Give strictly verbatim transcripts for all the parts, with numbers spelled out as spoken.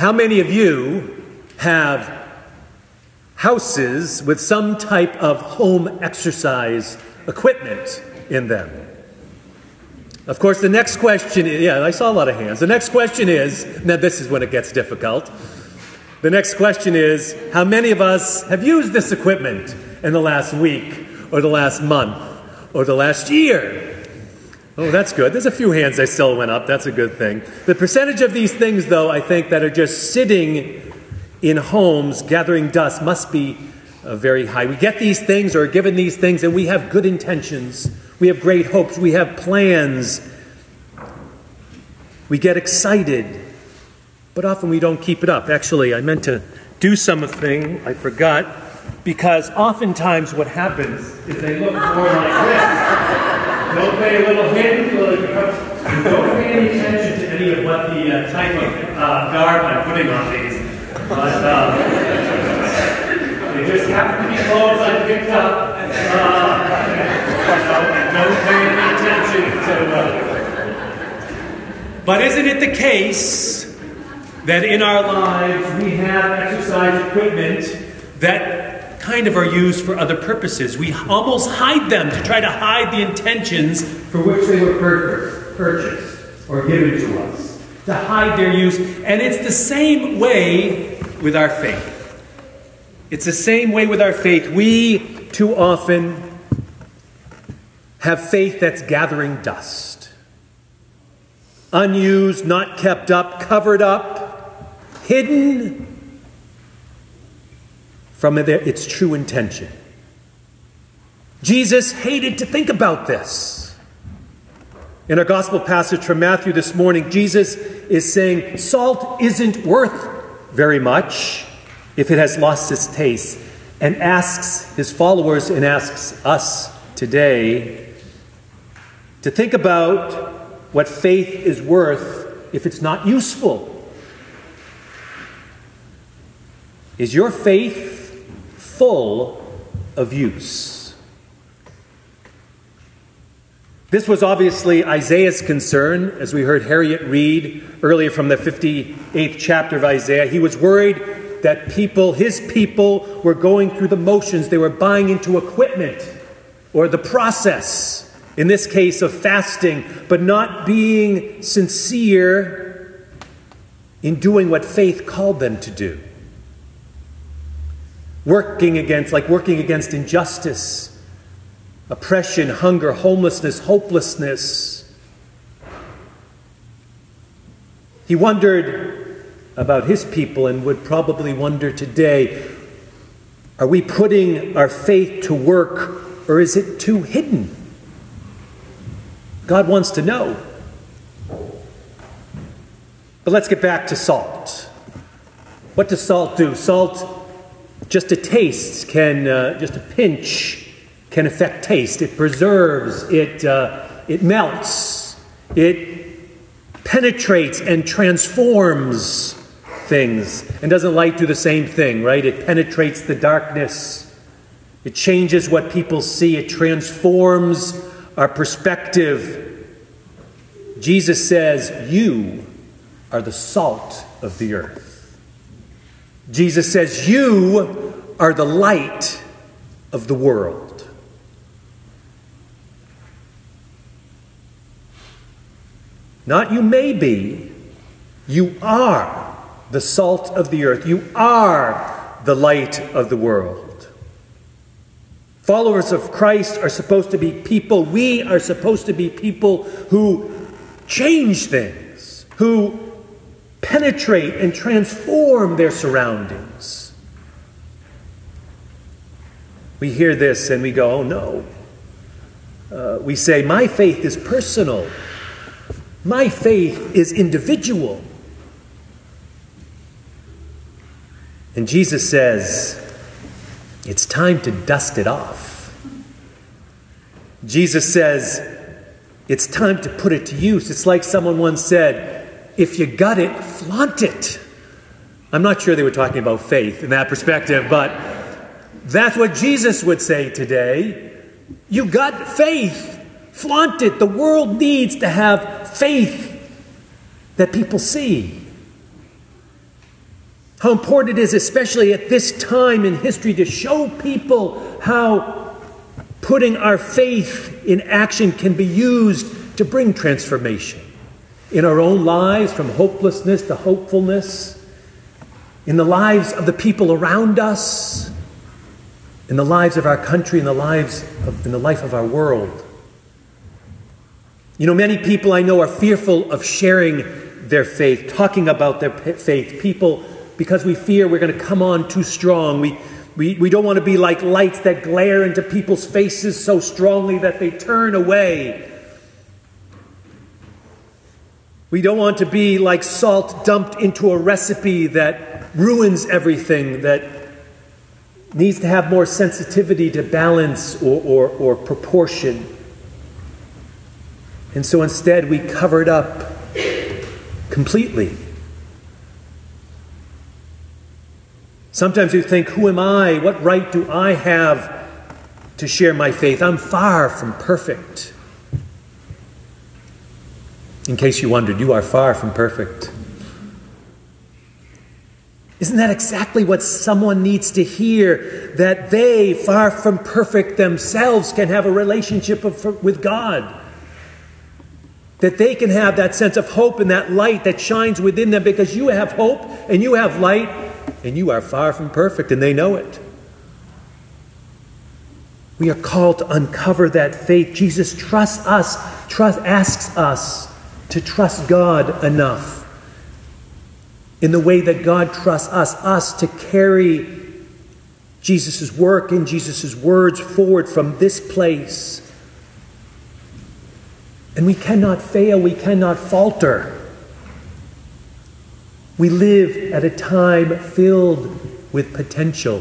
How many of you have houses with some type of home exercise equipment in them? Of course, the next question is, yeah, I saw a lot of hands. The next question is, now this is when it gets difficult. The next question is, how many of us have used this equipment in the last week or the last month or the last year? Oh, that's good. There's a few hands that still went up. That's a good thing. The percentage of these things, though, I think, that are just sitting in homes gathering dust must be uh, very high. We get these things or are given these things and we have good intentions. We have great hopes. We have plans. We get excited. But often we don't keep it up. Actually, I meant to do something. I forgot. Because oftentimes what happens is they look more like this. Don't pay a little hint. Don't pay any attention to any of what the uh, type of uh, garb I'm putting on these. But uh, they just happen to be clothes I picked up. Uh, so don't pay any attention to. Uh... But isn't it the case that in our lives we have exercise equipment that kind of are used for other purposes? We almost hide them to try to hide the intentions for which they were purchased or given to us, to hide their use. And it's the same way with our faith. It's the same way with our faith. We too often have faith that's gathering dust. Unused, not kept up, covered up, hidden from its true intention. Jesus hated to think about this. In our gospel passage from Matthew this morning, Jesus is saying salt isn't worth very much if it has lost its taste, and asks his followers and asks us today to think about what faith is worth if it's not useful. Is your faith full of use? This was obviously Isaiah's concern, as we heard Harriet read earlier from the fifty-eighth chapter of Isaiah. He was worried that people, his people, were going through the motions. They were buying into equipment or the process, in this case of fasting, but not being sincere in doing what faith called them to do. Working against, like working against injustice, oppression, hunger, homelessness, hopelessness. He wondered about his people and would probably wonder today, are we putting our faith to work or is it too hidden? God wants to know. But let's get back to salt. What does salt do? Salt, just a taste can, uh, just a pinch can affect taste. It preserves, it, uh, it melts, it penetrates and transforms things. And doesn't light do the same thing, right? It penetrates the darkness. It changes what people see. It transforms our perspective. Jesus says, you are the salt of the earth. Jesus says, you are the light of the world. Not you may be, you are the salt of the earth. You are the light of the world. Followers of Christ are supposed to be people, we are supposed to be people who change things, who penetrate and transform their surroundings. We hear this and we go, oh no. Uh, we say, my faith is personal. My faith is individual. And Jesus says, it's time to dust it off. Jesus says, it's time to put it to use. It's like someone once said, if you got it, flaunt it. I'm not sure they were talking about faith in that perspective, but that's what Jesus would say today. You got faith, flaunt it. The world needs to have faith that people see. How important it is, especially at this time in history, to show people how putting our faith in action can be used to bring transformation in our own lives, from hopelessness to hopefulness, in the lives of the people around us, in the lives of our country, in the lives of, in the life of our world. You know, many people I know are fearful of sharing their faith, talking about their faith. People, because we fear we're going to come on too strong. We, we, we don't want to be like lights that glare into people's faces so strongly that they turn away. We don't want to be like salt dumped into a recipe that ruins everything, that needs to have more sensitivity to balance or, or, or proportion. And so instead we cover it up completely. Sometimes you think, who am I? What right do I have to share my faith? I'm far from perfect. In case you wondered, you are far from perfect. Isn't that exactly what someone needs to hear? That they, far from perfect themselves, can have a relationship of, with God. That they can have that sense of hope and that light that shines within them, because you have hope and you have light and you are far from perfect, and they know it. We are called to uncover that faith. Jesus trusts us, trust, asks us to trust God enough in the way that God trusts us, us to carry Jesus' work and Jesus' words forward from this place. And we cannot fail, we cannot falter. We live at a time filled with potential,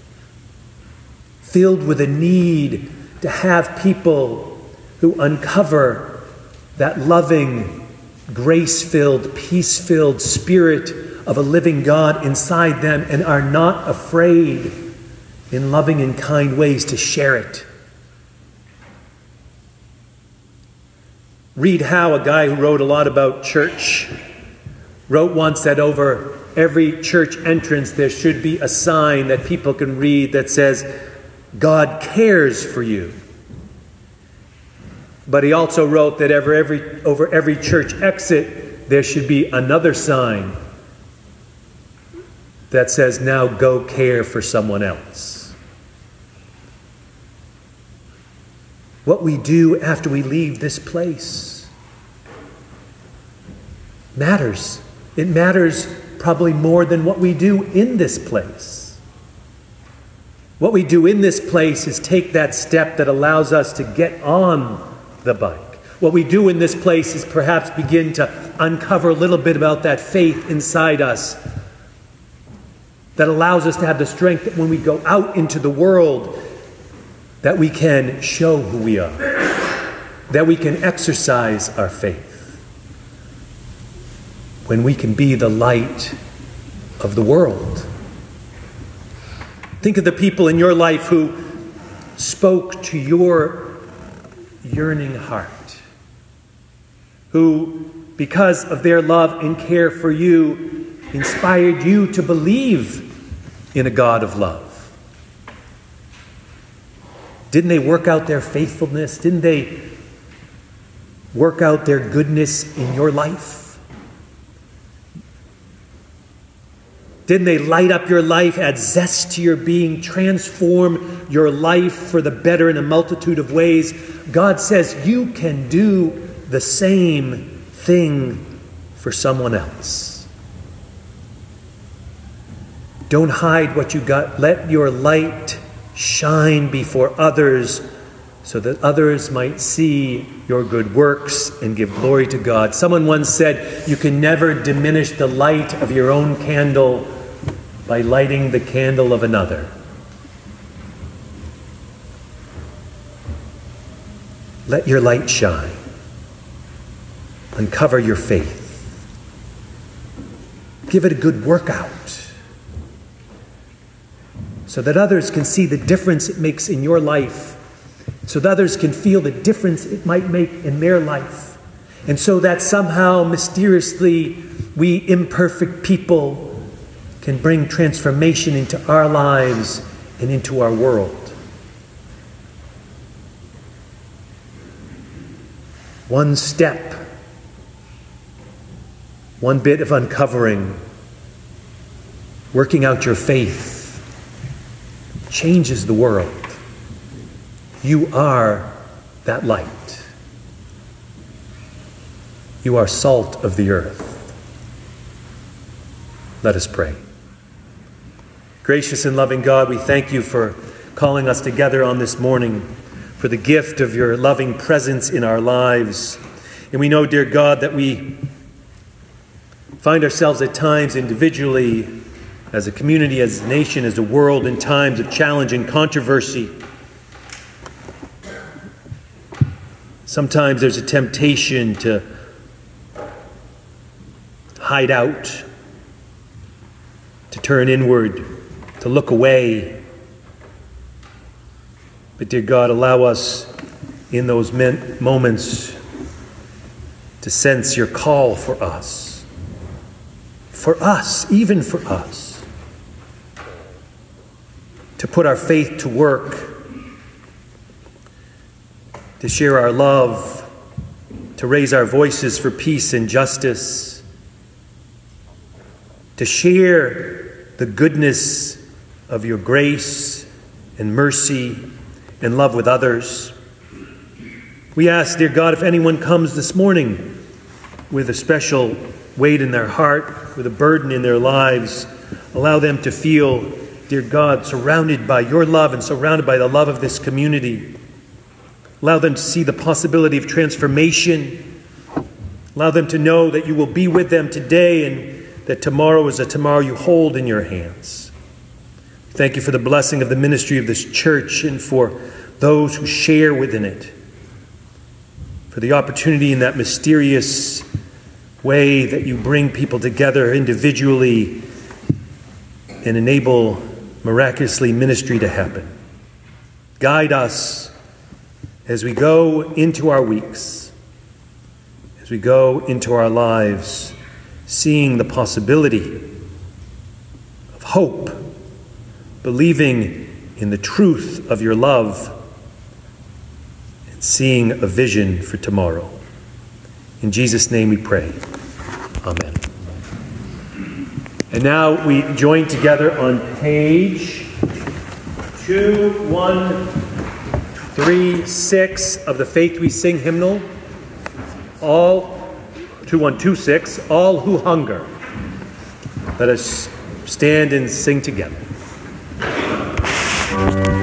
filled with a need to have people who uncover that loving, grace-filled, peace-filled spirit of a living God inside them, and are not afraid in loving and kind ways to share it. Reed Howe, a guy who wrote a lot about church, wrote once that over every church entrance there should be a sign that people can read that says, God cares for you. But he also wrote that over every, over every church exit there should be another sign that says, now go care for someone else. What we do after we leave this place matters. It matters probably more than what we do in this place. What we do in this place is take that step that allows us to get on the bike. What we do in this place is perhaps begin to uncover a little bit about that faith inside us that allows us to have the strength that when we go out into the world, that we can show who we are, that we can exercise our faith, when we can be the light of the world. Think of the people in your life who spoke to your yearning heart, who, because of their love and care for you, inspired you to believe in a God of love. Didn't they work out their faithfulness? Didn't they work out their goodness in your life? Didn't they light up your life, add zest to your being, transform your life for the better in a multitude of ways? God says you can do the same thing for someone else. Don't hide what you got. Let your light shine before others so that others might see your good works and give glory to God. Someone once said, you can never diminish the light of your own candle by lighting the candle of another. Let your light shine. Uncover your faith. Give it a good workout so that others can see the difference it makes in your life, so that others can feel the difference it might make in their life, and so that somehow, mysteriously, we imperfect people can bring transformation into our lives and into our world. One step, one bit of uncovering, working out your faith, changes the world. You are that light. You are salt of the earth. Let us pray. Gracious and loving God, we thank you for calling us together on this morning, for the gift of your loving presence in our lives. And we know, dear God, that we find ourselves at times individually, as a community, as a nation, as a world, in times of challenge and controversy. Sometimes there's a temptation to hide out, to turn inward, to look away. But dear God, allow us in those moments to sense your call for us. For us, even for us. To put our faith to work. To share our love. To raise our voices for peace and justice. To share the goodness of your grace and mercy and love with others. We ask, dear God, if anyone comes this morning with a special weight in their heart, with a burden in their lives, allow them to feel, dear God, surrounded by your love and surrounded by the love of this community. Allow them to see the possibility of transformation. Allow them to know that you will be with them today and that tomorrow is a tomorrow you hold in your hands. Thank you for the blessing of the ministry of this church and for those who share within it. For the opportunity in that mysterious way that you bring people together individually and enable miraculously ministry to happen. Guide us as we go into our weeks, as we go into our lives, seeing the possibility of hope, believing in the truth of your love, and seeing a vision for tomorrow. In Jesus' name we pray. Amen. And now we join together on page two one three six of the Faith We Sing hymnal. All two one two six, all who hunger. Let us stand and sing together.